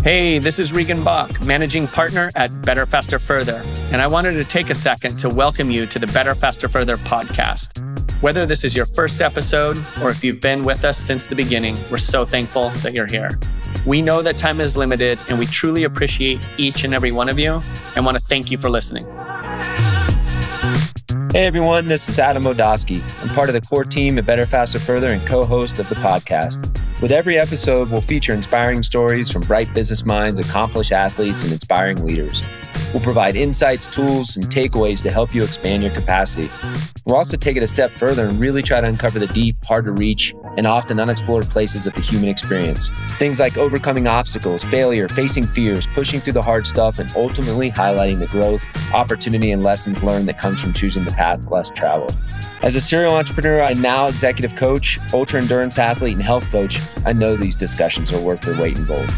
Hey, this is Regan Bach, Managing Partner at Better, Faster, Further, and I wanted to take a second to welcome you to the Better, Faster, Further podcast. Whether this is your first episode or if you've been with us since the beginning, we're so thankful that you're here. We know that time is limited, and we truly appreciate each and every one of you and want to thank you for listening. Hey everyone, this is Adam Odosky. I'm part of the core team at Better, Faster, Further and co-host of the podcast. With every episode, we'll feature inspiring stories from bright business minds, accomplished athletes, and inspiring leaders. We'll provide insights, tools, and takeaways to help you expand your capacity. We'll also take it a step further and really try to uncover the deep, hard to reach, and often unexplored places of the human experience. Things like overcoming obstacles, failure, facing fears, pushing through the hard stuff, and ultimately highlighting the growth, opportunity, and lessons learned that comes from choosing the path less traveled. As a serial entrepreneur and now executive coach, ultra endurance athlete, and health coach, I know these discussions are worth their weight in gold.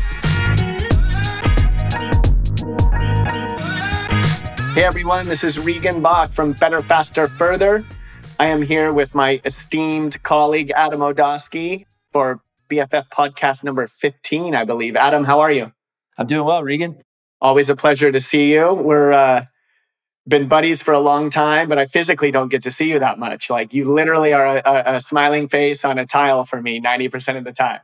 Hey everyone, this is Regan Bach from Better, Faster, Further. I am here with my esteemed colleague, Adam Odosky, for BFF podcast number 15, I believe. Adam, how are you? I'm doing well, Regan. Always a pleasure to see you. We're been buddies for a long time, but I physically don't get to see you that much. Like, you literally are a smiling face on a tile for me 90% of the time.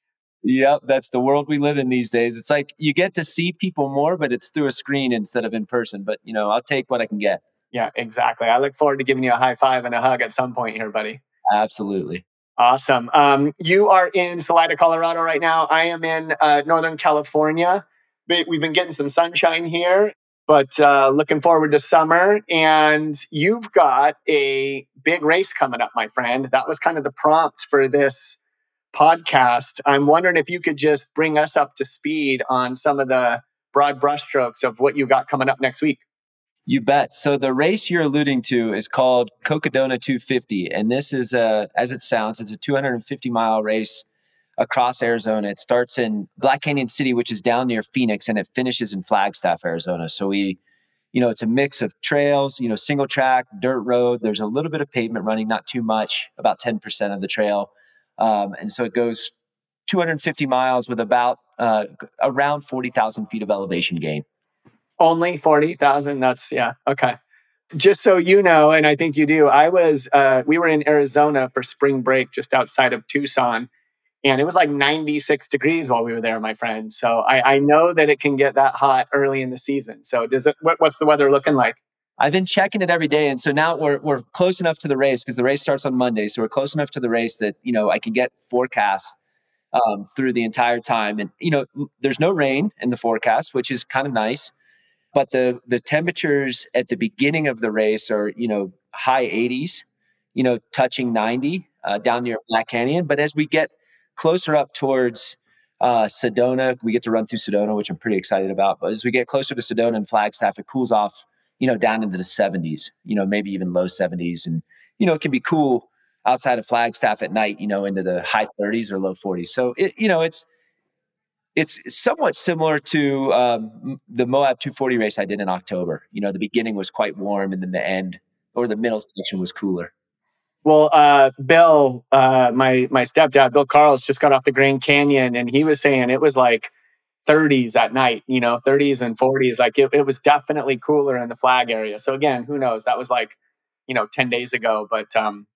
Yep, that's the world we live in these days. It's like you get to see people more, but it's through a screen instead of in person. But, I'll take what I can get. Yeah, exactly. I look forward to giving you a high five and a hug at some point here, buddy. Absolutely. Awesome. You are in Salida, Colorado right now. I am in Northern California. We've been getting some sunshine here, but looking forward to summer. And you've got a big race coming up, my friend. That was kind of the prompt for this podcast. I'm wondering if you could just bring us up to speed on some of the broad brushstrokes of what you got coming up next week. You bet. So the race you're alluding to is called Cocodona 250. And this is, as it sounds, it's a 250-mile race across Arizona. It starts in Black Canyon City, which is down near Phoenix, and it finishes in Flagstaff, Arizona. So it's a mix of trails, single track, dirt road. There's a little bit of pavement running, not too much, about 10% of the trail. And so it goes 250 miles with about around 40,000 feet of elevation gain. Only 40,000? That's, yeah. Okay. Just so you know, and I think you do, we were in Arizona for spring break just outside of Tucson, and it was like 96 degrees while we were there, my friend. So I know that it can get that hot early in the season. So what's the weather looking like? I've been checking it every day. And so now we're close enough to the race because the race starts on Monday. So we're close enough to the race that, I can get forecasts through the entire time. And, there's no rain in the forecast, which is kind of nice. But the temperatures at the beginning of the race are, high 80s, touching 90 down near Black Canyon. But as we get closer up towards Sedona, we get to run through Sedona, which I'm pretty excited about. But as we get closer to Sedona and Flagstaff, it cools off down into the 70s, maybe even low 70s. And, it can be cool outside of Flagstaff at night, into the high 30s or low 40s. So, it's somewhat similar to the Moab 240 race I did in October. The beginning was quite warm and then the end or the middle section was cooler. Well, Bill, my stepdad, Bill Carls, just got off the Grand Canyon, and he was saying it was like 30s at night, 30s and 40s. Like it was definitely cooler in the Flag area. So again, who knows? That was like, 10 days ago. But,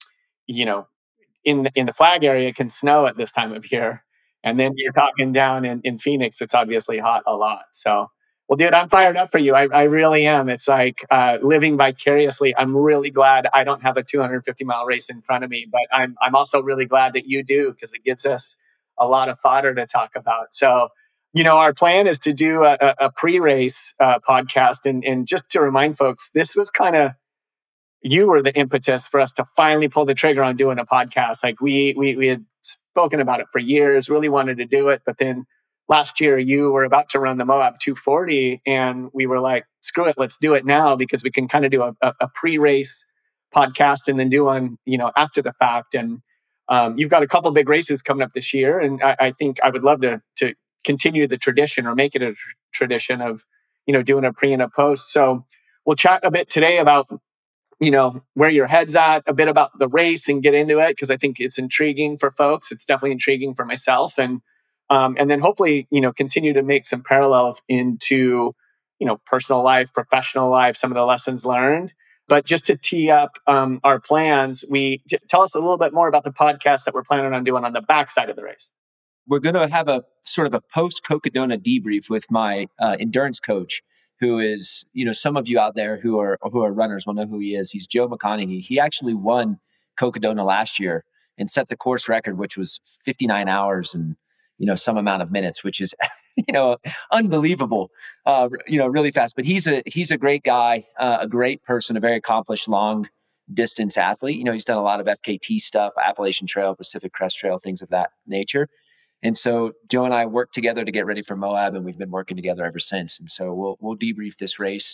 in the Flag area, it can snow at this time of year. And then you're talking down in Phoenix, it's obviously hot a lot. So, well, dude, I'm fired up for you. I really am. It's like living vicariously. I'm really glad I don't have a 250-mile race in front of me, but I'm also really glad that you do, because it gives us a lot of fodder to talk about. So, our plan is to do a pre-race podcast. And just to remind folks, this was kind of, you were the impetus for us to finally pull the trigger on doing a podcast. Like we had spoken about it for years, really wanted to do it. But then last year you were about to run the Moab 240 and we were like, screw it, let's do it now, because we can kind of do a pre-race podcast and then do one, after the fact. And you've got a couple big races coming up this year. And I think I would love to continue the tradition or make it a tradition of, doing a pre and a post. So we'll chat a bit today about, where your head's at, a bit about the race and get into it, because I think it's intriguing for folks. It's definitely intriguing for myself. And and then hopefully, continue to make some parallels into, personal life, professional life, some of the lessons learned. But just to tee up our plans, tell us a little bit more about the podcast that we're planning on doing on the backside of the race. We're going to have a sort of a post Cocodona debrief with my endurance coach, who is, some of you out there who are runners will know who he is. He's Joe McConaughey. He actually won Cocodona last year and set the course record, which was 59 hours and, some amount of minutes, which is, unbelievable, really fast. But he's a great guy, a great person, a very accomplished long distance athlete. He's done a lot of FKT stuff, Appalachian Trail, Pacific Crest Trail, things of that nature. And so Joe and I worked together to get ready for Moab, and we've been working together ever since. And so we'll debrief this race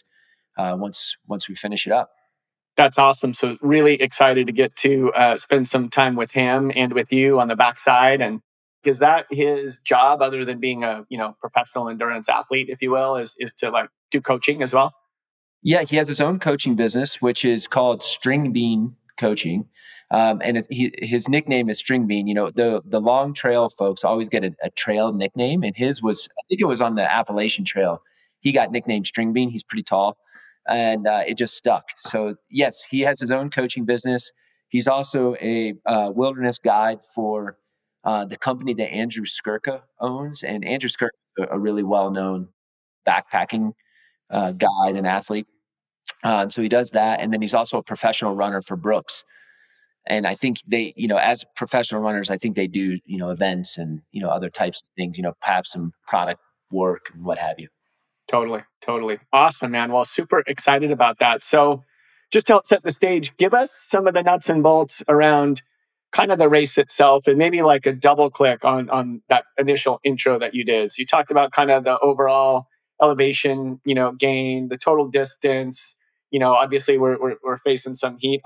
once we finish it up. That's awesome. So really excited to get to spend some time with him and with you on the backside. And is that his job, other than being a professional endurance athlete, if you will, is to like do coaching as well? Yeah, he has his own coaching business, which is called String Bean Coaching. And his nickname is String Bean. The long trail folks always get a trail nickname, and his was, I think it was on the Appalachian Trail. He got nicknamed String Bean. He's pretty tall, and it just stuck. So yes, he has his own coaching business. He's also a wilderness guide for the company that Andrew Skirka owns, and Andrew Skirka is a really well-known backpacking guide and athlete. So he does that, and then he's also a professional runner for Brooks. And I think they, as professional runners, I think they do, events and, other types of things, perhaps some product work and what have you. Totally. Awesome, man. Well, super excited about that. So just to help set the stage, give us some of the nuts and bolts around kind of the race itself, and maybe like a double click on that initial intro that you did. So you talked about kind of the overall elevation, gain, the total distance. Obviously we're facing some heat.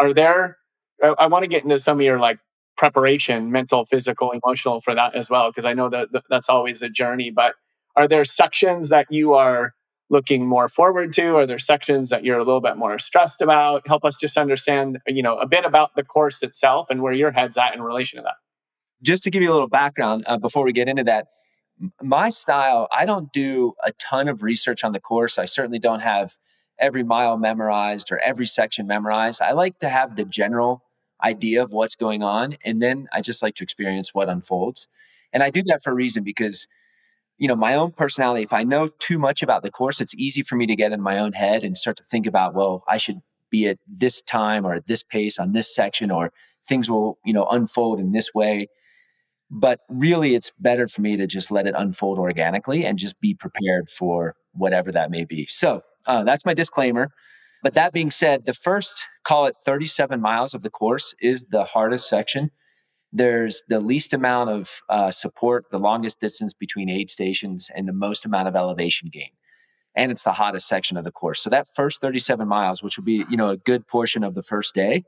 I want to get into some of your like preparation, mental, physical, emotional for that as well, because I know that that's always a journey. But are there sections that you are looking more forward to? Are there sections that you're a little bit more stressed about? Help us just understand, a bit about the course itself and where your head's at in relation to that. Just to give you a little background before we get into that, my style, I don't do a ton of research on the course. I certainly don't have every mile memorized or every section memorized. I like to have the general idea of what's going on, and then I just like to experience what unfolds. And I do that for a reason, because my own personality, if I know too much about the course, it's easy for me to get in my own head and start to think about, well, I should be at this time or at this pace on this section, or things will unfold in this way. But really, it's better for me to just let it unfold organically and just be prepared for whatever that may be. So that's my disclaimer. But that being said, the first, call it 37 miles of the course, is the hardest section. There's the least amount of support, the longest distance between aid stations, and the most amount of elevation gain. And it's the hottest section of the course. So that first 37 miles, which will be, a good portion of the first day,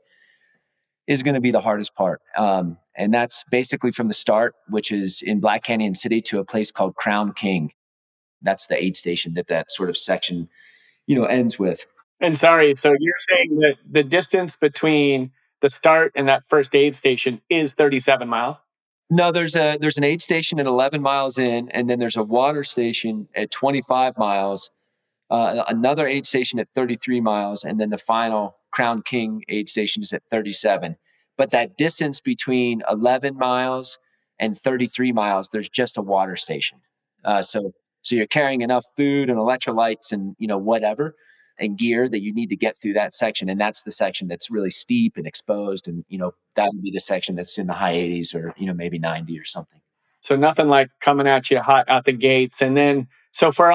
is going to be the hardest part. And that's basically from the start, which is in Black Canyon City, to a place called Crown King. That's the aid station that sort of section, ends with. And sorry, so you're saying that the distance between the start and that first aid station is 37 miles? No, there's an aid station at 11 miles in, and then there's a water station at 25 miles, another aid station at 33 miles, and then the final Crown King aid station is at 37. But that distance between 11 miles and 33 miles, there's just a water station. So you're carrying enough food and electrolytes and whatever and gear that you need to get through that section. And that's the section that's really steep and exposed. And, that would be the section that's in the high 80s or, maybe 90 or something. So nothing like coming at you hot out the gates. And then, so for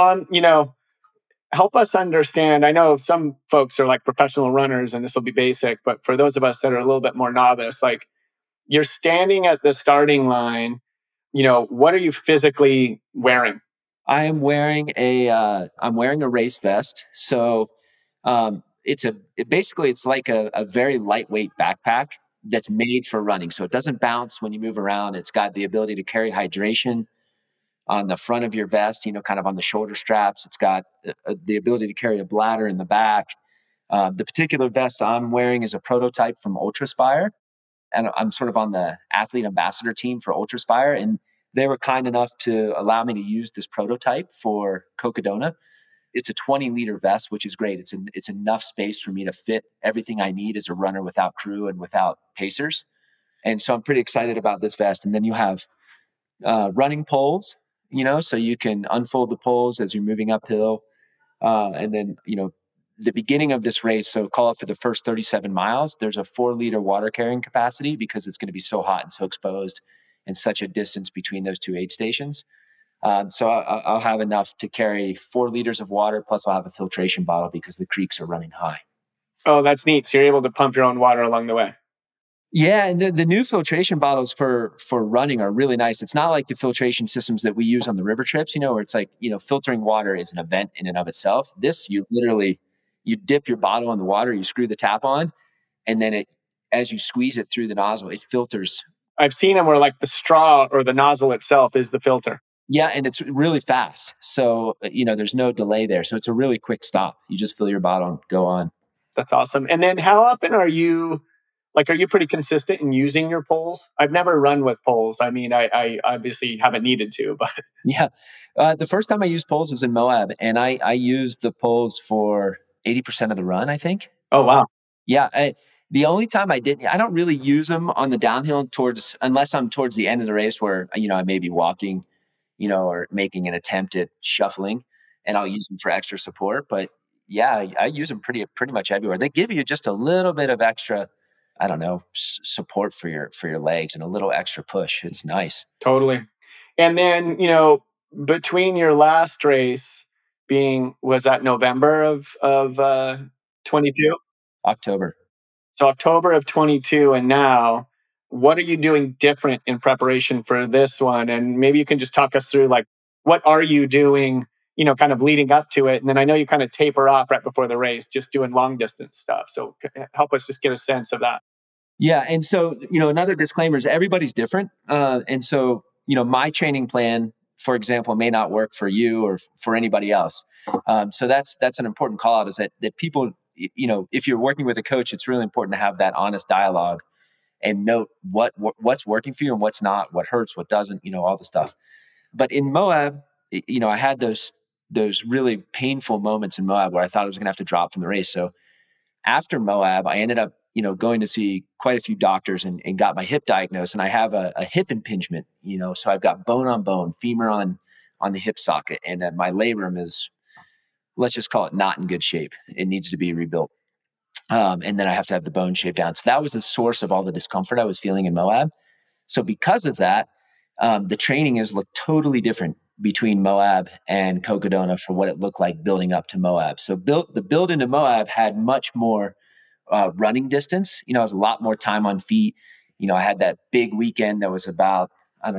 help us understand. I know some folks are like professional runners and this will be basic, but for those of us that are a little bit more novice, like you're standing at the starting line, what are you physically wearing? I'm wearing a race vest. So it's like a very lightweight backpack that's made for running. So it doesn't bounce when you move around. It's got the ability to carry hydration on the front of your vest, kind of on the shoulder straps. It's got the ability to carry a bladder in the back. The particular vest I'm wearing is a prototype from Ultraspire, and I'm sort of on the athlete ambassador team for Ultraspire. And they were kind enough to allow me to use this prototype for Cocodona. It's a 20-liter vest, which is great. It's enough space for me to fit everything I need as a runner without crew and without pacers. And so I'm pretty excited about this vest. And then you have running poles, so you can unfold the poles as you're moving uphill. And then, the beginning of this race, so call it for the first 37 miles, there's a 4-liter water carrying capacity because it's going to be so hot and so exposed and such a distance between those two aid stations. So I'll have enough to carry 4 liters of water, plus I'll have a filtration bottle because the creeks are running high. Oh, that's neat. So you're able to pump your own water along the way. Yeah, and the new filtration bottles for running are really nice. It's not like the filtration systems that we use on the river trips, where it's like, filtering water is an event in and of itself. This, you dip your bottle in the water, you screw the tap on, and then as you squeeze it through the nozzle, it filters. I've seen them where like the straw or the nozzle itself is the filter. Yeah, and it's really fast. So, there's no delay there. So it's a really quick stop. You just fill your bottle and go on. That's awesome. And then how often are you pretty consistent in using your poles? I've never run with poles. I mean, I obviously haven't needed to, but. Yeah. The first time I used poles was in Moab, and I used the poles for 80% of the run, I think. Oh, wow. Yeah. The only time I didn't, I don't really use them on the downhill unless I'm towards the end of the race where, I may be walking, or making an attempt at shuffling, and I'll use them for extra support. But yeah, I use them pretty much everywhere. They give you just a little bit of extra, I don't know, support for your legs and a little extra push. It's nice. Totally. And then, between your last race was that November of 22? October. So October of 22 and now, what are you doing different in preparation for this one? And maybe you can just talk us through like, what are you doing, kind of leading up to it? And then I know you kind of taper off right before the race, just doing long distance stuff. So help us just get a sense of that. Yeah. And so, another disclaimer is everybody's different. And so, my training plan, for example, may not work for you or for anybody else. So that's an important call out, is that people, if you're working with a coach, it's really important to have that honest dialogue and note what's working for you and what's not, what hurts, what doesn't, all the stuff. But in Moab, I had those really painful moments in Moab where I thought I was going to have to drop from the race. So after Moab, I ended up, going to see quite a few doctors and got my hip diagnosed. And I have a hip impingement, so I've got bone on bone, femur on the hip socket. And my labrum is, let's just call it, not in good shape. It needs to be rebuilt. And then I have to have the bone shaped down. So that was the source of all the discomfort I was feeling in Moab. So because of that, the training has looked totally different between Moab and Cocodona for what it looked like building up to Moab. So the build into Moab had much more running distance. It was a lot more time on feet. I had that big weekend that was about,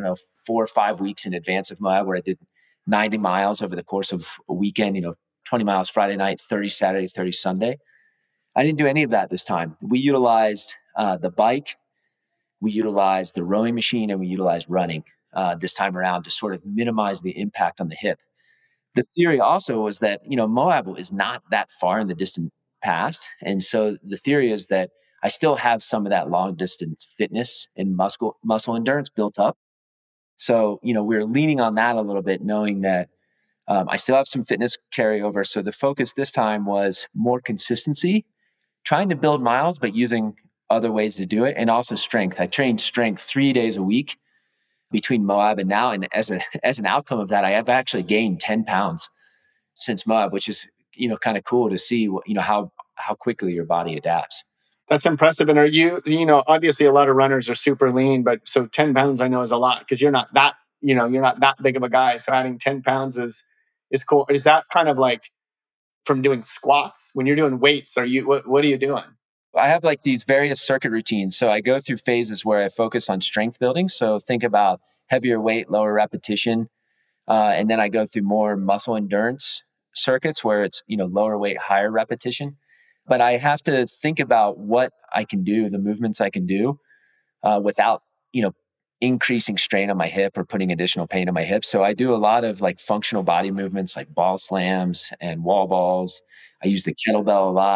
4 or 5 weeks in advance of Moab, where I did 90 miles over the course of a weekend, 20 miles Friday night, 30 Saturday, 30 Sunday. I didn't do any of that this time. We utilized the bike, we utilized the rowing machine, and we utilized running this time around to sort of minimize the impact on the hip. The theory also was that, Moab is not that far in the distant past. And so the theory is that I still have some of that long distance fitness and muscle endurance built up. So, we're leaning on that a little bit, knowing that I still have some fitness carryover. So the focus this time was more consistency, trying to build miles, but using other ways to do it. And also strength. I trained strength 3 days a week between Moab and now. And as an outcome of that, I have actually gained 10 pounds since Moab, which is, kind of cool to see, how quickly your body adapts. That's impressive. And are you, obviously a lot of runners are super lean, but so 10 pounds I know is a lot because you're not that, you're not that big of a guy. So adding 10 pounds is cool. Is that kind of like from doing squats? When you're doing weights, what are you doing? I have like these various circuit routines. So I go through phases where I focus on strength building. So think about heavier weight, lower repetition. And then I go through more muscle endurance circuits where it's, lower weight, higher repetition. But I have to think about what I can do, the movements I can do without, increasing strain on my hip or putting additional pain on my hip. So I do a lot of like functional body movements like ball slams and wall balls. I use the kettlebell a lot.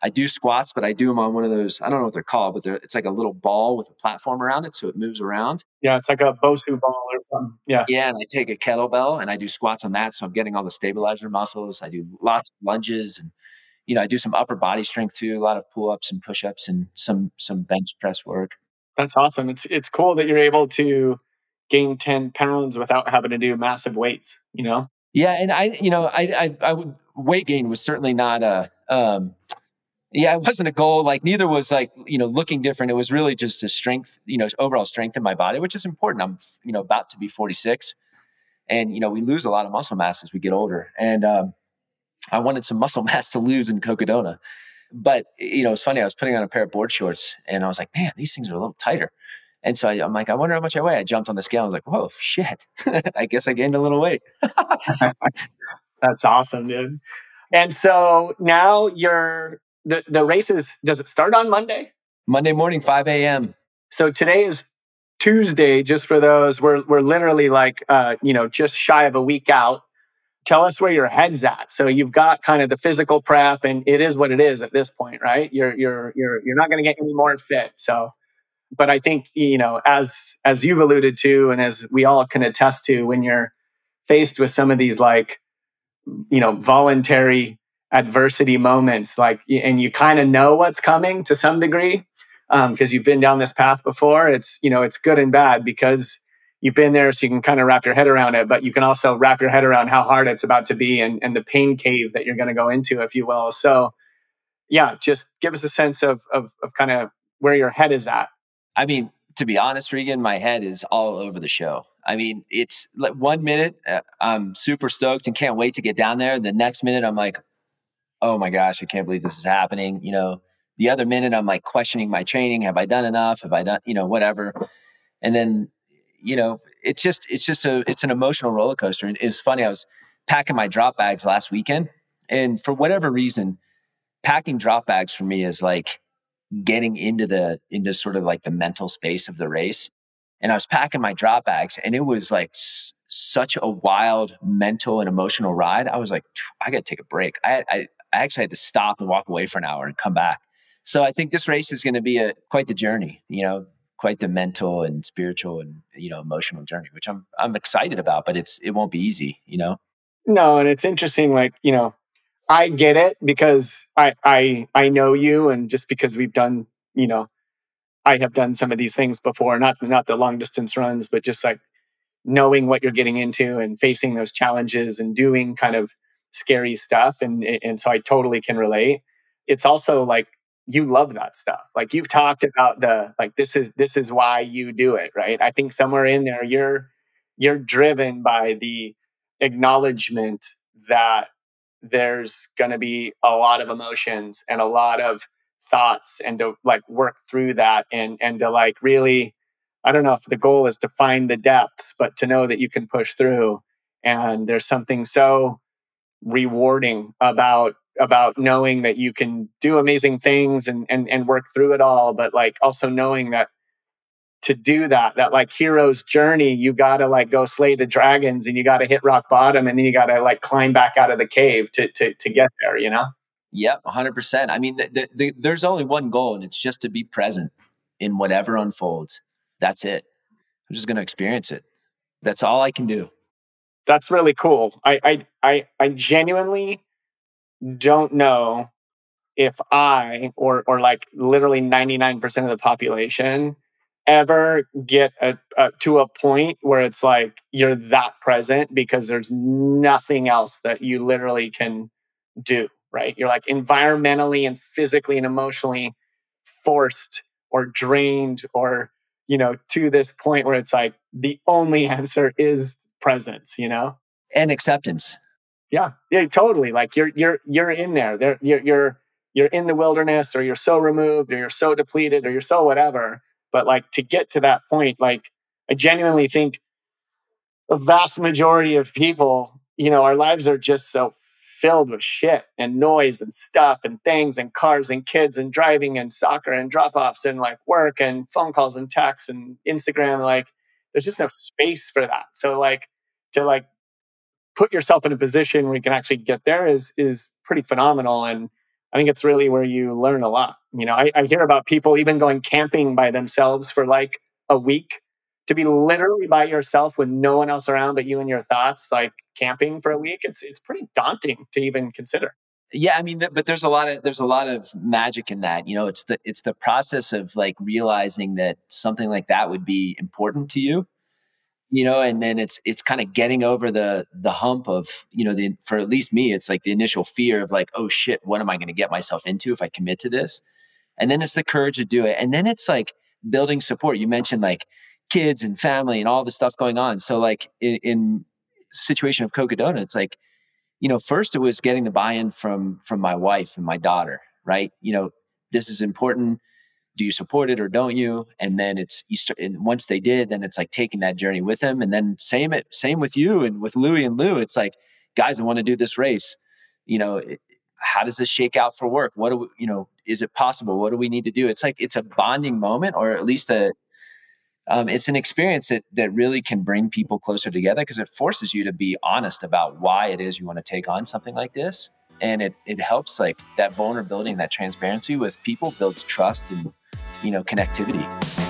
I do squats, but I do them on one of those, I don't know what they're called, but it's like a little ball with a platform around it. So it moves around. Yeah, it's like a Bosu ball or something. Yeah. Yeah. And I take a kettlebell and I do squats on that. So I'm getting all the stabilizer muscles. I do lots of lunges and, I do some upper body strength too, a lot of pull ups and push ups and some bench press work. That's awesome. It's cool that you're able to gain 10 pounds without having to do massive weights, you know? Yeah. And I would, weight gain was certainly not yeah, it wasn't a goal. Like neither was like, looking different. It was really just a strength, overall strength in my body, which is important. I'm, about to be 46 and, we lose a lot of muscle mass as we get older. And I wanted some muscle mass to lose in Cocodona. But, it's funny. I was putting on a pair of board shorts and I was like, man, these things are a little tighter. And so I'm like, I wonder how much I weigh. I jumped on the scale. I was like, whoa, shit. I guess I gained a little weight. That's awesome, dude. And so now the races, does it start on Monday? Monday morning, 5 a.m. So today is Tuesday, just for those. We're literally like, just shy of a week out. Tell us where your head's at. So you've got kind of the physical prep, and it is what it is at this point, right? You're not going to get any more fit. So, but I think as you've alluded to, and as we all can attest to, when you're faced with some of these like voluntary adversity moments, like, and you kind of know what's coming to some degree, because you've been down this path before. It's it's good and bad because you've been there, so you can kind of wrap your head around it, but you can also wrap your head around how hard it's about to be and the pain cave that you're going to go into, if you will. So yeah, just give us a sense of kind of where your head is at. I mean, to be honest, Regan, my head is all over the show. I mean, it's like 1 minute I'm super stoked and can't wait to get down there. The next minute I'm like, oh my gosh, I can't believe this is happening. The other minute I'm like questioning my training. Have I done enough? Have I done, whatever. And then, it's an emotional roller coaster. And it's funny. I was packing my drop bags last weekend, and for whatever reason, packing drop bags for me is like getting into sort of like the mental space of the race. And I was packing my drop bags and it was like such a wild mental and emotional ride. I was like, I got to take a break. I actually had to stop and walk away for an hour and come back. So I think this race is going to be quite the journey, quite the mental and spiritual and, emotional journey, which I'm excited about, but it won't be easy, No, and it's interesting, like, I get it because I know you, and just because we've done, I have done some of these things before, not the long distance runs, but just like knowing what you're getting into and facing those challenges and doing kind of scary stuff. And so I totally can relate. It's also like you love that stuff. Like you've talked about this is why you do it, right? I think somewhere in there you're driven by the acknowledgement that there's going to be a lot of emotions and a lot of thoughts, and to like work through that and to like really, I don't know if the goal is to find the depths, but to know that you can push through. And there's something so rewarding about knowing that you can do amazing things and work through it all, but like also knowing that to do that like hero's journey, you got to like go slay the dragons and you got to hit rock bottom, and then you got to like climb back out of the cave to get there, Yep, 100%. I mean, there's only one goal, and it's just to be present in whatever unfolds. That's it. I'm just going to experience it. That's all I can do. That's really cool. I genuinely don't know if I or like literally 99% of the population ever get to a point where it's like you're that present because there's nothing else that you literally can do, right? You're like environmentally and physically and emotionally forced or drained or, to this point where it's like the only answer is presence, And acceptance. Yeah, totally. Like you're in there. You're in the wilderness, or you're so removed, or you're so depleted, or you're so whatever. But like to get to that point, like I genuinely think the vast majority of people, our lives are just so filled with shit and noise and stuff and things and cars and kids and driving and soccer and drop-offs and like work and phone calls and texts and Instagram. Like there's just no space for that. So like to like put yourself in a position where you can actually get there is pretty phenomenal. And I think it's really where you learn a lot. I hear about people even going camping by themselves for like a week. To be literally by yourself with no one else around but you and your thoughts, like camping for a week, it's pretty daunting to even consider. Yeah, I mean, but there's a lot of magic in that. It's the process of like realizing that something like that would be important to you. And then it's kind of getting over the hump of, for at least me, it's like the initial fear of like, oh shit, what am I going to get myself into if I commit to this? And then it's the courage to do it. And then it's like building support. You mentioned like kids and family and all the stuff going on. So like in situation of Cocodona, it's like, first it was getting the buy-in from my wife and my daughter, right? This is important. Do you support it or don't you? And then and once they did, then it's like taking that journey with them. And then same with you and with Louie and Lou. It's like, guys, I want to do this race. How does this shake out for work? What do we, is it possible? What do we need to do? It's like, it's a bonding moment, or at least it's an experience that really can bring people closer together, because it forces you to be honest about why it is you want to take on something like this. And it helps, like, that vulnerability and that transparency with people builds trust and, connectivity.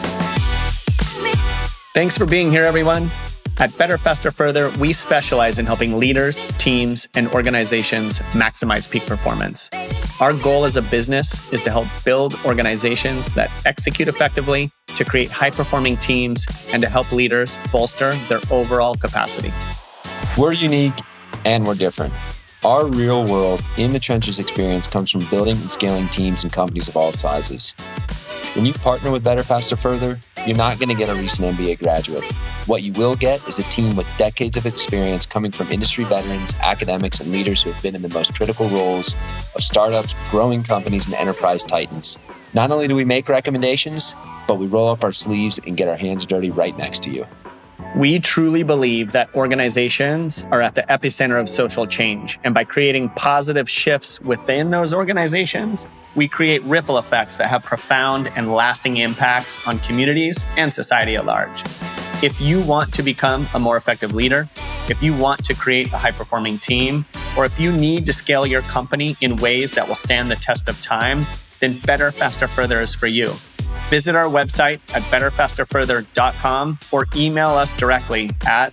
Thanks for being here, everyone. At Better, Faster, Further, we specialize in helping leaders, teams, and organizations maximize peak performance. Our goal as a business is to help build organizations that execute effectively, to create high-performing teams, and to help leaders bolster their overall capacity. We're unique and we're different. Our real-world, in-the-trenches experience comes from building and scaling teams and companies of all sizes. When you partner with Better, Faster, Further, you're not going to get a recent MBA graduate. What you will get is a team with decades of experience coming from industry veterans, academics, and leaders who have been in the most critical roles of startups, growing companies, and enterprise titans. Not only do we make recommendations, but we roll up our sleeves and get our hands dirty right next to you. We truly believe that organizations are at the epicenter of social change. And by creating positive shifts within those organizations, we create ripple effects that have profound and lasting impacts on communities and society at large. If you want to become a more effective leader, if you want to create a high-performing team, or if you need to scale your company in ways that will stand the test of time, then Better, Faster, Further is for you. Visit our website at betterfasterfurther.com or email us directly at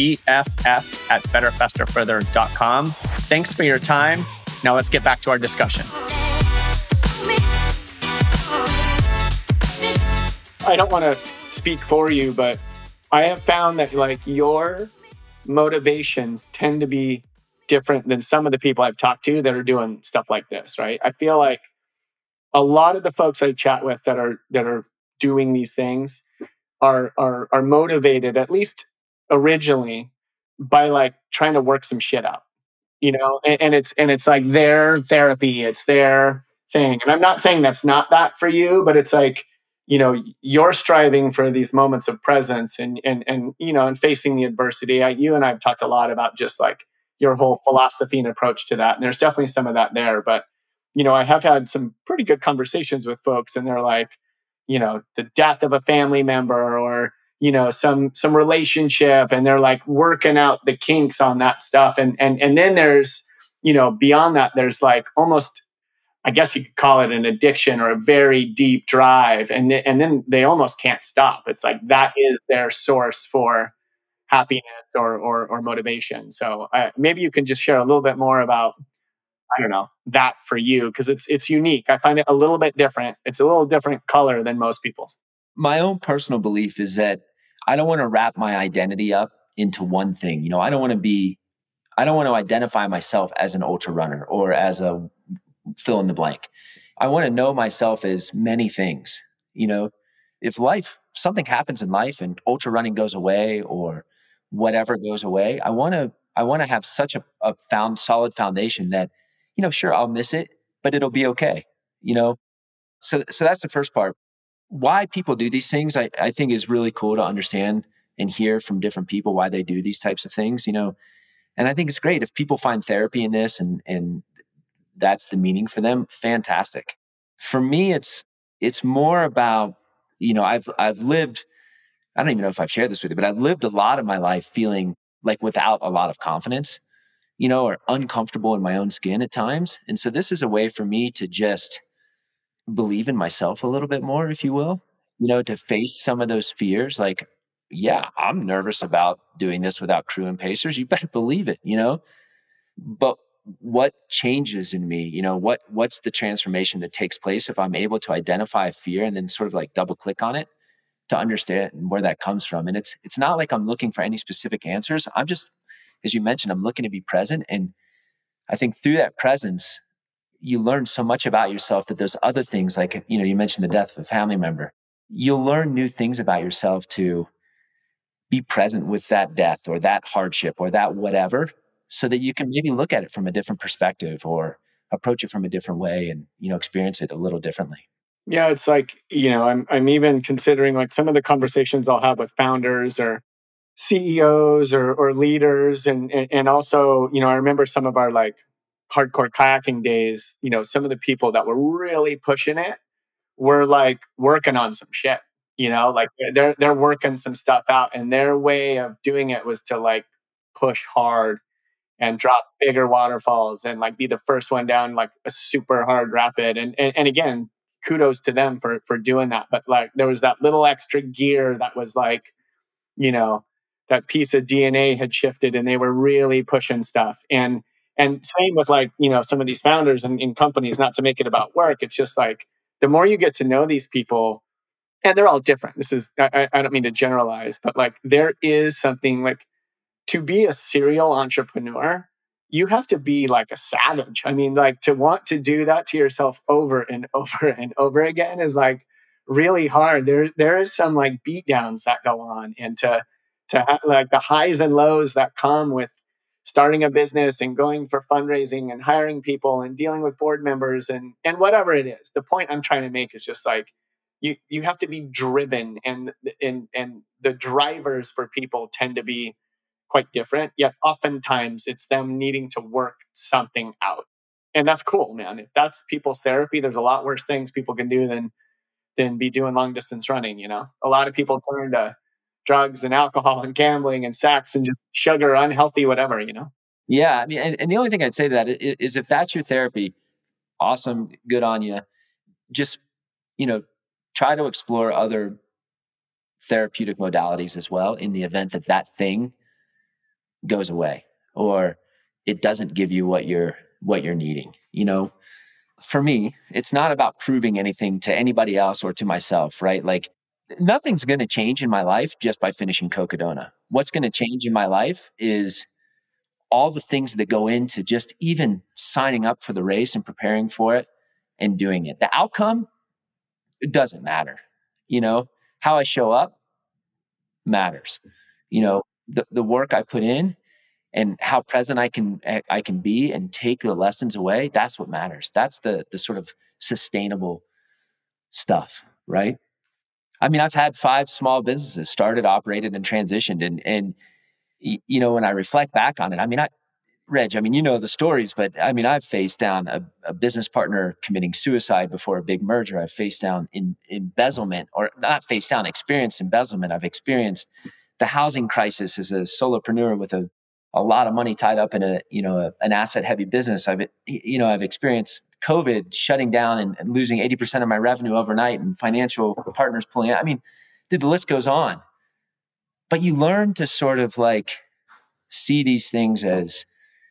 bff@betterfasterfurther.com. Thanks for your time. Now let's get back to our discussion. I don't want to speak for you, but I have found that like your motivations tend to be different than some of the people I've talked to that are doing stuff like this, right? I feel like a lot of the folks I chat with that are doing these things are motivated, at least originally, by like trying to work some shit out, and it's like their therapy, it's their thing. And I'm not saying that's not that for you, but it's like, you're striving for these moments of presence and facing the adversity. You and I have talked a lot about just like your whole philosophy and approach to that, and there's definitely some of that there, but I have had some pretty good conversations with folks, and they're like, the death of a family member or, some relationship, and they're like working out the kinks on that stuff. And then there's, beyond that, there's like almost, I guess you could call it an addiction or a very deep drive. And then they almost can't stop. It's like, that is their source for happiness or motivation. So maybe you can just share a little bit more about, I don't know, that for you, because it's unique. I find it a little bit different. It's a little different color than most people's. My own personal belief is that I don't want to wrap my identity up into one thing. I don't want to identify myself as an ultra runner or as a fill in the blank. I want to know myself as many things. If something happens in life and ultra running goes away or whatever goes away, I want to have such a solid foundation that, sure, I'll miss it, but it'll be okay. So that's the first part. Why people do these things, I think is really cool to understand and hear from different people why they do these types of things, and I think it's great if people find therapy in this and that's the meaning for them. Fantastic. For me, it's more about, I've lived, I don't even know if I've shared this with you, but I've lived a lot of my life feeling like without a lot of confidence. or uncomfortable in my own skin at times. And so this is a way for me to just believe in myself a little bit more, if you will, to face some of those fears. Like, yeah, I'm nervous about doing this without crew and pacers. You better believe it. But what changes in me? What's the transformation that takes place if I'm able to identify a fear and then sort of like double click on it to understand where that comes from? And it's not like I'm looking for any specific answers. I'm just, as you mentioned, I'm looking to be present. And I think through that presence, you learn so much about yourself that those other things, like, you mentioned the death of a family member, you'll learn new things about yourself to be present with that death or that hardship or that whatever, so that you can maybe look at it from a different perspective or approach it from a different way and, experience it a little differently. Yeah, it's like, I'm even considering like some of the conversations I'll have with founders or CEOs or leaders, and also, I remember some of our like hardcore kayaking days, some of the people that were really pushing it were like working on some shit, like they're working some stuff out, and their way of doing it was to like push hard and drop bigger waterfalls and like be the first one down like a super hard rapid. And again, kudos to them for doing that. But like there was that little extra gear that was like, you know, that piece of DNA had shifted and they were really pushing stuff. And same with like, some of these founders in companies, not to make it about work. It's just like the more you get to know these people, and they're all different. This is I don't mean to generalize, but like there is something like to be a serial entrepreneur, you have to be like a savage. I mean, like to want to do that to yourself over and over and over again is like really hard. There is some like beat downs that go on, and like the highs and lows that come with starting a business and going for fundraising and hiring people and dealing with board members and whatever it is. The point I'm trying to make is just like you have to be driven, and the drivers for people tend to be quite different, yet oftentimes it's them needing to work something out. And that's cool, man. If that's people's therapy, there's a lot worse things people can do than be doing long distance running. A lot of people turn to drugs and alcohol and gambling and sex and just sugar, unhealthy, whatever. Yeah. I mean, and the only thing I'd say to that is if that's your therapy, awesome, good on you. Just, you know, try to explore other therapeutic modalities as well in the event that that thing goes away or it doesn't give you what you're needing. For me, it's not about proving anything to anybody else or to myself, right? Like nothing's going to change in my life just by finishing Cocodona. What's going to change in my life is all the things that go into just even signing up for the race and preparing for it and doing it. The outcome, it doesn't matter. How I show up matters. The work I put in and how present I can be and take the lessons away, that's what matters. That's the sort of sustainable stuff, right? I mean, I've had 5 small businesses started, operated, and transitioned. And when I reflect back on it, I mean, Reg, I mean, the stories, but I mean, I've faced down a business partner committing suicide before a big merger. I've faced down in embezzlement, or not faced down, experienced embezzlement. I've experienced the housing crisis as a solopreneur with a lot of money tied up in an asset heavy business. I've experienced COVID shutting down and losing 80% of my revenue overnight and financial partners pulling out. I mean, dude, the list goes on. But you learn to sort of like see these things as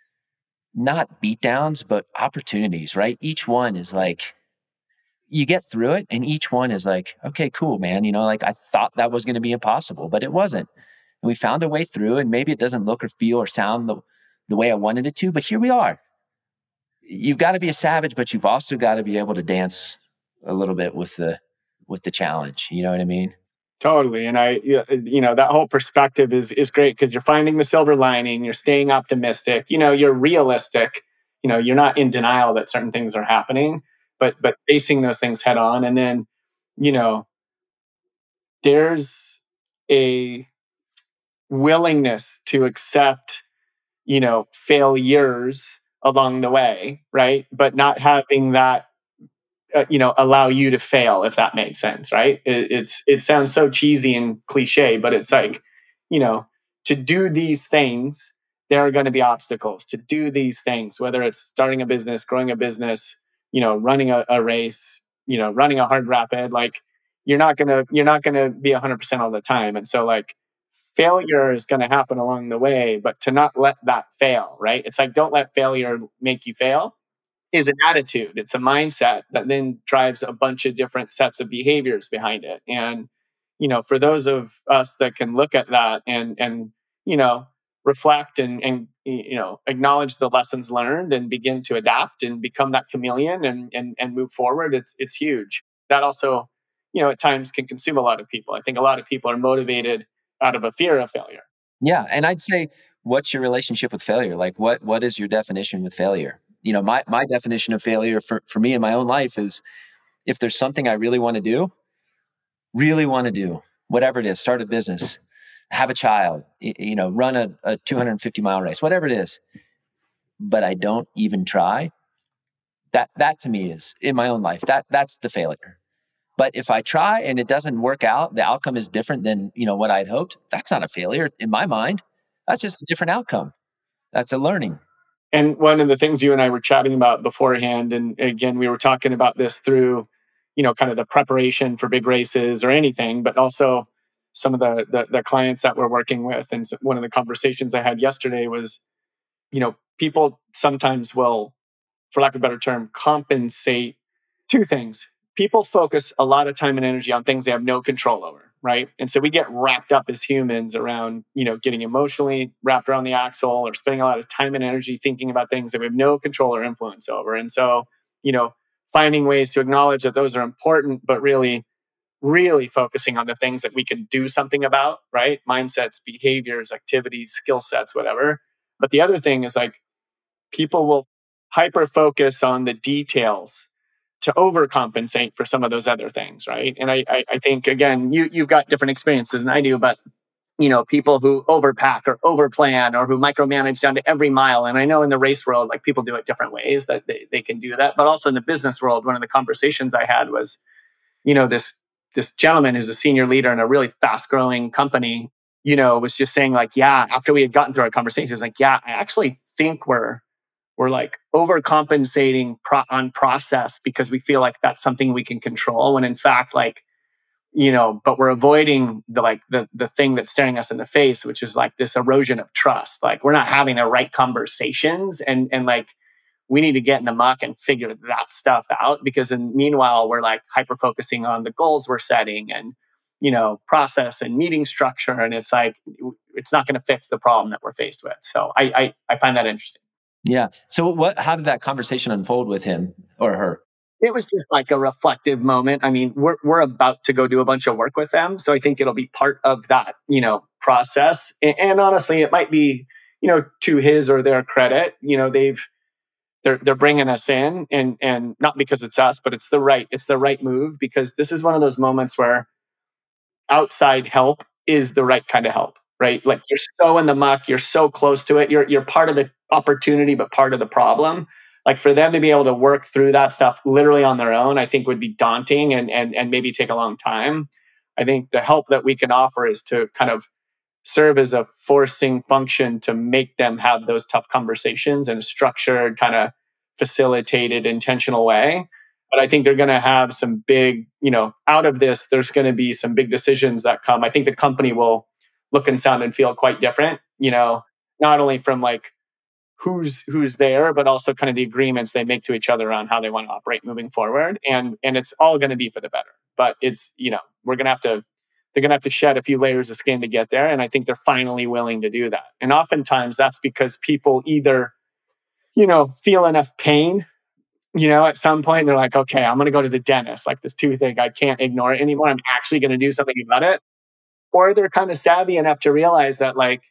not beatdowns, but opportunities, right? Each one is like, you get through it and each one is like, okay, cool, man. Like I thought that was going to be impossible, but it wasn't. And we found a way through, and maybe it doesn't look or feel or sound the way I wanted it to, but here we are. You've got to be a savage, but you've also got to be able to dance a little bit with the challenge. You know what I mean? Totally. And that whole perspective is great because you're finding the silver lining, you're staying optimistic, you're realistic, you're not in denial that certain things are happening, but facing those things head on. And then, you know, there's a willingness to accept, failures along the way, right? But not having that allow you to fail, if that makes sense, right? It sounds so cheesy and cliche, but it's like, to do these things, there are going to be obstacles to do these things, whether it's starting a business, growing a business, running a race, running a hard rapid. Like you're not gonna be 100% all the time, and so like failure is going to happen along the way, but to not let that fail, right? It's like don't let failure make you fail is an attitude. It's a mindset that then drives a bunch of different sets of behaviors behind it. And, for those of us that can look at that and, you know, reflect and, acknowledge the lessons learned and begin to adapt and become that chameleon and move forward, it's huge. That also, at times can consume a lot of people. I think a lot of people are motivated out of a fear of failure. Yeah, and I'd say, what's your relationship with failure? Like, what is your definition with failure? My definition of failure for me in my own life is if there's something I really want to do, whatever it is, start a business, have a child, run a 250-mile race, whatever it is, but I don't even try. That to me is in my own life. That's the failure. But if I try and it doesn't work out, the outcome is different than what I'd hoped. That's not a failure in my mind. That's just a different outcome. That's a learning. And one of the things you and I were chatting about beforehand, and again, we were talking about this through, kind of the preparation for big races or anything, but also some of the clients that we're working with. And one of the conversations I had yesterday was, people sometimes will, for lack of a better term, compensate two things. People focus a lot of time and energy on things they have no control over, right? And so we get wrapped up as humans around, getting emotionally wrapped around the axle or spending a lot of time and energy thinking about things that we have no control or influence over. And so, finding ways to acknowledge that those are important, but really, really focusing on the things that we can do something about, right? Mindsets, behaviors, activities, skill sets, whatever. But the other thing is like people will hyper focus on the details to overcompensate for some of those other things, right? And I think again, you've got different experiences than I do, but people who overpack or overplan or who micromanage down to every mile. And I know in the race world, like people do it different ways that they can do that. But also in the business world, one of the conversations I had was, this gentleman who's a senior leader in a really fast growing company, was just saying like, yeah, after we had gotten through our conversation, he was like, yeah, I actually think we're like overcompensating on process because we feel like that's something we can control when in fact like but we're avoiding the thing that's staring us in the face, which is like this erosion of trust. Like we're not having the right conversations and like we need to get in the muck and figure that stuff out because meanwhile we're like hyper focusing on the goals we're setting and process and meeting structure, and it's like it's not going to fix the problem that we're faced with. So I find that interesting. Yeah. So how did that conversation unfold with him or her? It was just like a reflective moment. I mean, we're about to go do a bunch of work with them, so I think it'll be part of that, process. And honestly, it might be, to his or their credit, they're bringing us in, and not because it's us, but it's the right move because this is one of those moments where outside help is the right kind of help, right? Like you're so in the muck, you're so close to it, you're part of the opportunity, but part of the problem. Like for them to be able to work through that stuff literally on their own, I think would be daunting and maybe take a long time. I think the help that we can offer is to kind of serve as a forcing function to make them have those tough conversations in a structured, kind of facilitated, intentional way. But I think they're going to have some big, out of this, there's going to be some big decisions that come. I think the company will look and sound and feel quite different, not only from like who's there, but also kind of the agreements they make to each other around how they want to operate moving forward. And it's all going to be for the better. But it's, we're going to have to, they're going to have to shed a few layers of skin to get there. And I think they're finally willing to do that. And oftentimes that's because people either, feel enough pain, at some point they're like, okay, I'm going to go to the dentist, like this toothache, I can't ignore it anymore. I'm actually going to do something about it. Or they're kind of savvy enough to realize that like,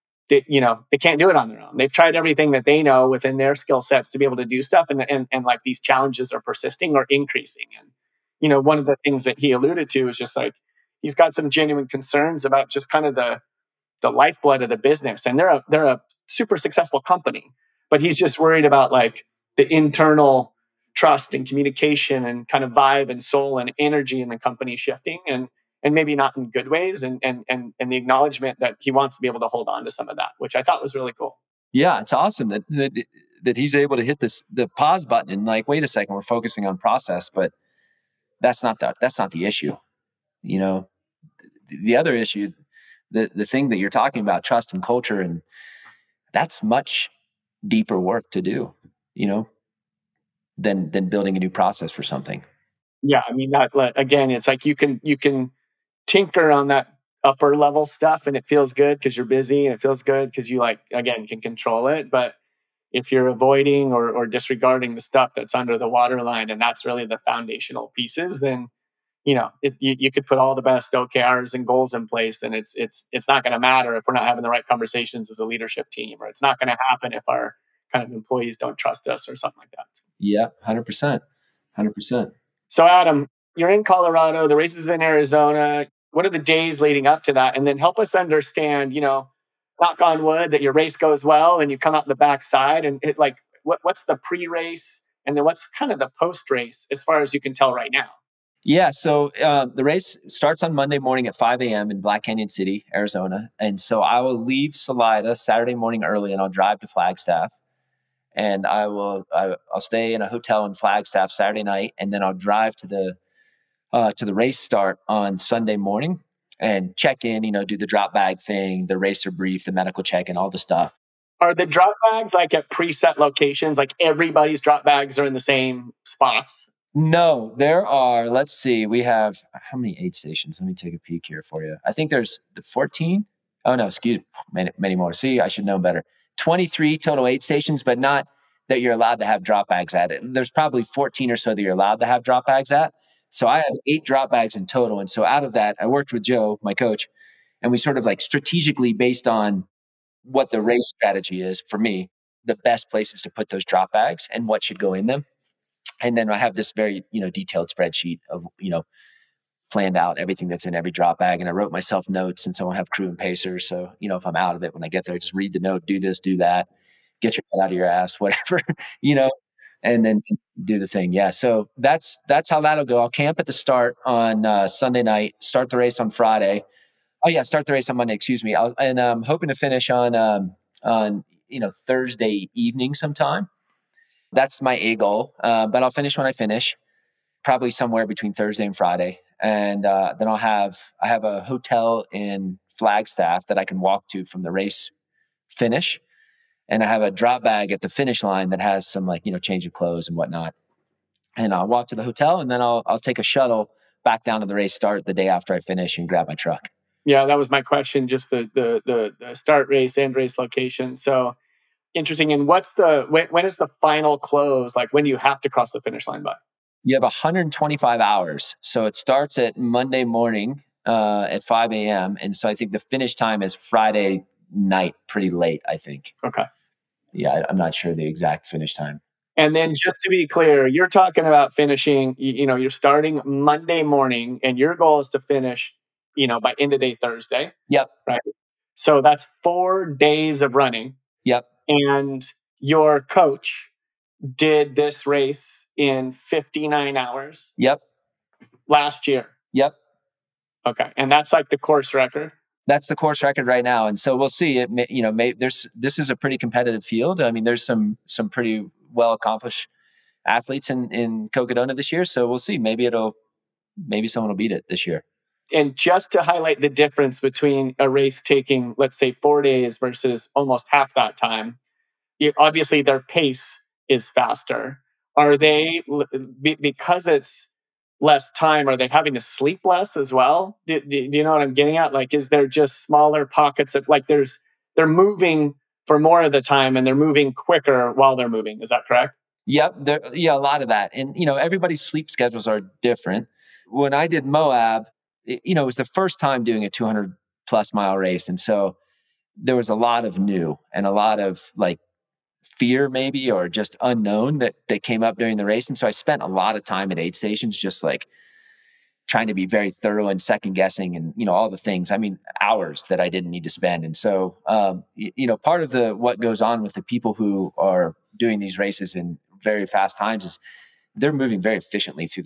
they can't do it on their own. They've tried everything that they know within their skill sets to be able to do stuff. And like these challenges are persisting or increasing. And, one of the things that he alluded to is just like, he's got some genuine concerns about just kind of the lifeblood of the business. And they're a super successful company, but he's just worried about like the internal trust and communication and kind of vibe and soul and energy in the company shifting and maybe not in good ways and the acknowledgement that he wants to be able to hold on to some of that, which I thought was really cool. Yeah, it's awesome that he's able to hit the pause button and like, wait a second, we're focusing on process, but that's not the issue. You know, the other issue, the thing that you're talking about, trust and culture, and that's much deeper work to do, you know, than building a new process for something. Yeah, I mean, that again, it's like you can tinker on that upper level stuff, and it feels good because you're busy, and it feels good because you like again can control it. But if you're avoiding or disregarding the stuff that's under the waterline, and that's really the foundational pieces, then you could put all the best OKRs and goals in place, and it's not going to matter if we're not having the right conversations as a leadership team, or it's not going to happen if our kind of employees don't trust us or something like that. Yeah, 100%. 100%. So, Adam, you're in Colorado, the race is in Arizona. What are the days leading up to that? And then help us understand, knock on wood, that your race goes well and you come out the backside. And what's the pre-race, and then what's kind of the post-race as far as you can tell right now? Yeah, so the race starts on Monday morning at 5 a.m. in Black Canyon City, Arizona. And so I will leave Salida Saturday morning early, and I'll drive to Flagstaff. And I'll stay in a hotel in Flagstaff Saturday night, and then I'll drive to the race start on Sunday morning and check in, do the drop bag thing, the racer brief, the medical check, and all the stuff. Are the drop bags like at preset locations? Like everybody's drop bags are in the same spots? No, there are, let's see, we have how many aid stations? Let me take a peek here for you. I think there's 14. Oh, no, excuse me, many more. See, I should know better. 23 total aid stations, but not that you're allowed to have drop bags at it. There's probably 14 or so that you're allowed to have drop bags at. So I have 8 drop bags in total. And so out of that, I worked with Joe, my coach, and we sort of like strategically, based on what the race strategy is for me, the best places to put those drop bags and what should go in them. And then I have this very, detailed spreadsheet of, planned out everything that's in every drop bag. And I wrote myself notes, and so I have crew and pacers. So, if I'm out of it when I get there, just read the note, do this, do that, get your head out of your ass, whatever, and then do the thing. Yeah. So that's how that'll go. I'll camp at the start on Sunday night, start the race on Friday. Oh yeah. Start the race on Monday, excuse me. I'm hoping to finish on Thursday evening sometime. That's my A goal. But I'll finish when I finish, probably somewhere between Thursday and Friday. And then I have a hotel in Flagstaff that I can walk to from the race finish. And I have a drop bag at the finish line that has some change of clothes and whatnot. And I'll walk to the hotel, and then I'll take a shuttle back down to the race start the day after I finish and grab my truck. Yeah, that was my question. Just the start race, end race location. So interesting. And when is the final close? Like, when do you have to cross the finish line by? You have 125 hours. So it starts at Monday morning at 5 a.m. And so I think the finish time is Friday night, pretty late, I think. Okay. Yeah, I'm not sure the exact finish time. And then just to be clear, you're talking about finishing, you're starting Monday morning, and your goal is to finish, by end of day Thursday. Yep. Right. So that's 4 days of running. Yep. And your coach did this race in 59 hours. Yep. Last year. Yep. Okay. And that's like the course record. That's the course record right now. And so we'll see. This is a pretty competitive field. I mean, there's some pretty well accomplished athletes in Cocodona this year. So we'll see. Maybe someone will beat it this year. And just to highlight the difference between a race taking, let's say, 4 days versus almost half that time, obviously their pace is faster. Are they, because it's less time, are they having to sleep less as well? Do you know what I'm getting at? Like, is there just smaller pockets of they're moving for more of the time, and they're moving quicker while they're moving? Is that correct? Yep. A lot of that. And, everybody's sleep schedules are different. When I did Moab, it was the first time doing a 200 plus mile race. And so there was a lot of new and a lot of fear maybe, or just unknown that came up during the race. And so I spent a lot of time at aid stations, just trying to be very thorough and second guessing and, all the things, hours that I didn't need to spend. And so, part of what goes on with the people who are doing these races in very fast times is they're moving very efficiently through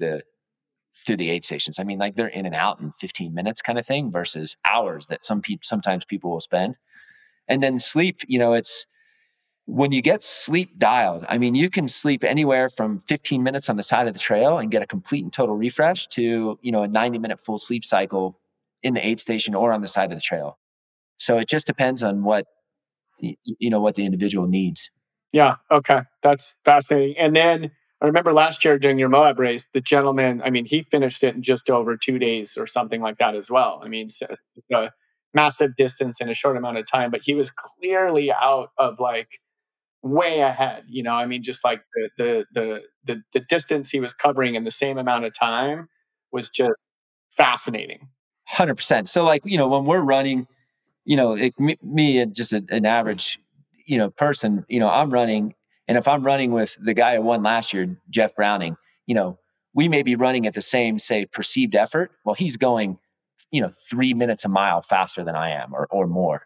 the aid stations. They're in and out in 15 minutes kind of thing versus hours that sometimes people will spend. And then sleep, when you get sleep dialed, I mean, you can sleep anywhere from 15 minutes on the side of the trail and get a complete and total refresh to, a 90-minute full sleep cycle in the aid station or on the side of the trail. So it just depends on what the individual needs. Yeah. Okay. That's fascinating. And then I remember last year during your Moab race, the gentleman, I mean, he finished it in just over 2 days or something like that as well. I mean, it's a massive distance in a short amount of time, but he was clearly out of like way ahead, I mean, just like the distance he was covering in the same amount of time was just fascinating. 100%. So like, when we're running, me and just an average, person, I'm running. And if I'm running with the guy who won last year, Jeff Browning, we may be running at the same, say, perceived effort. Well, he's going, 3 minutes a mile faster than I am or more.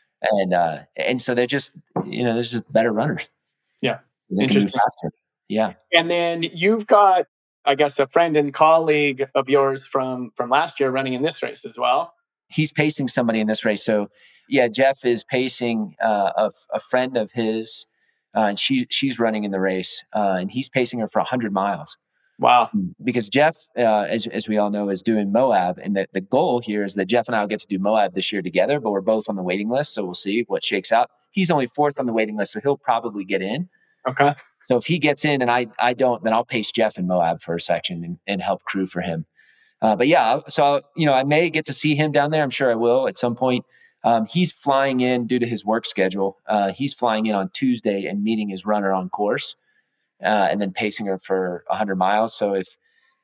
And so they're just, they're just better runners. Yeah. They can move faster. Yeah. And then you've got, I guess, a friend and colleague of yours from last year running in this race as well. He's pacing somebody in this race. So yeah, Jeff is pacing a friend of his, and she's running in the race, and he's pacing her for 100 miles. Wow. Because Jeff, as we all know, is doing Moab. And the goal here is that Jeff and I will get to do Moab this year together, but we're both on the waiting list. So we'll see what shakes out. He's only 4th on the waiting list, so he'll probably get in. Okay. So if he gets in and I don't, then I'll pace Jeff in Moab for a section and help crew for him. But yeah, so, I may get to see him down there. I'm sure I will at some point. He's flying in due to his work schedule. He's flying in on Tuesday and meeting his runner on course. And then pacing her for 100 miles. So if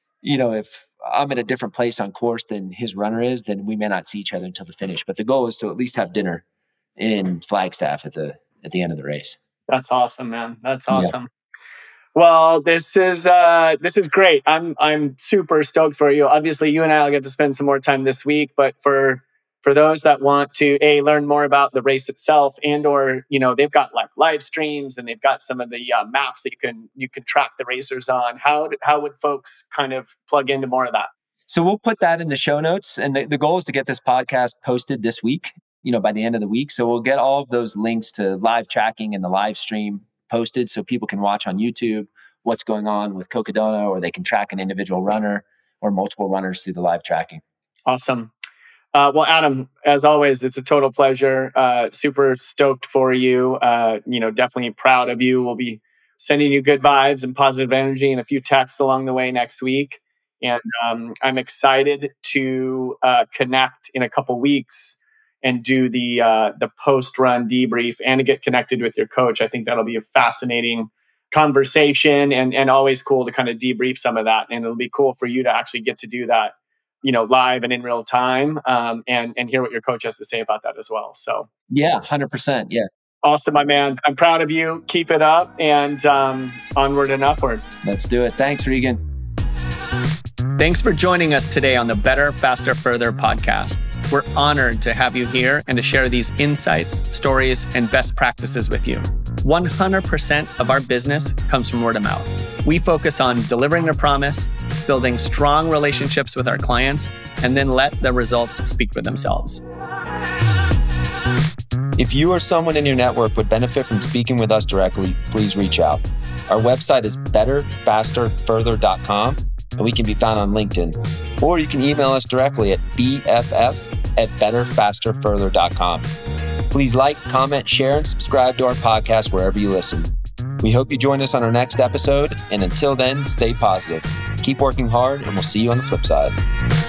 I'm in a different place on course than his runner is, then we may not see each other until the finish. But the goal is to at least have dinner in Flagstaff at the end of the race. That's awesome, man. That's awesome. Yeah. Well, this is great. I'm super stoked for you. Obviously, you and I will get to spend some more time this week, but for those that want to learn more about the race itself, and or they've got like live streams and they've got some of the maps that you can track the racers on. How would folks kind of plug into more of that? So we'll put that in the show notes, and the goal is to get this podcast posted this week, by the end of the week. So we'll get all of those links to live tracking and the live stream posted, so people can watch on YouTube what's going on with Cocodona, or they can track an individual runner or multiple runners through the live tracking. Awesome. Well, Adam, as always, it's a total pleasure. Super stoked for you. Definitely proud of you. We'll be sending you good vibes and positive energy and a few texts along the way next week. And I'm excited to connect in a couple weeks and do the post-run debrief and to get connected with your coach. I think that'll be a fascinating conversation and always cool to kind of debrief some of that. And it'll be cool for you to actually get to do that live and in real time, and hear what your coach has to say about that as well. So yeah, 100%. Yeah. Awesome, my man. I'm proud of you. Keep it up, and onward and upward. Let's do it. Thanks, Regan. Thanks for joining us today on the Better, Faster, Further podcast. We're honored to have you here and to share these insights, stories, and best practices with you. 100% of our business comes from word of mouth. We focus on delivering a promise, building strong relationships with our clients, and then let the results speak for themselves. If you or someone in your network would benefit from speaking with us directly, please reach out. Our website is betterfasterfurther.com, and we can be found on LinkedIn. Or you can email us directly at bff@betterfasterfurther.com. Please like, comment, share, and subscribe to our podcast wherever you listen. We hope you join us on our next episode, and until then, stay positive. Keep working hard, and we'll see you on the flip side.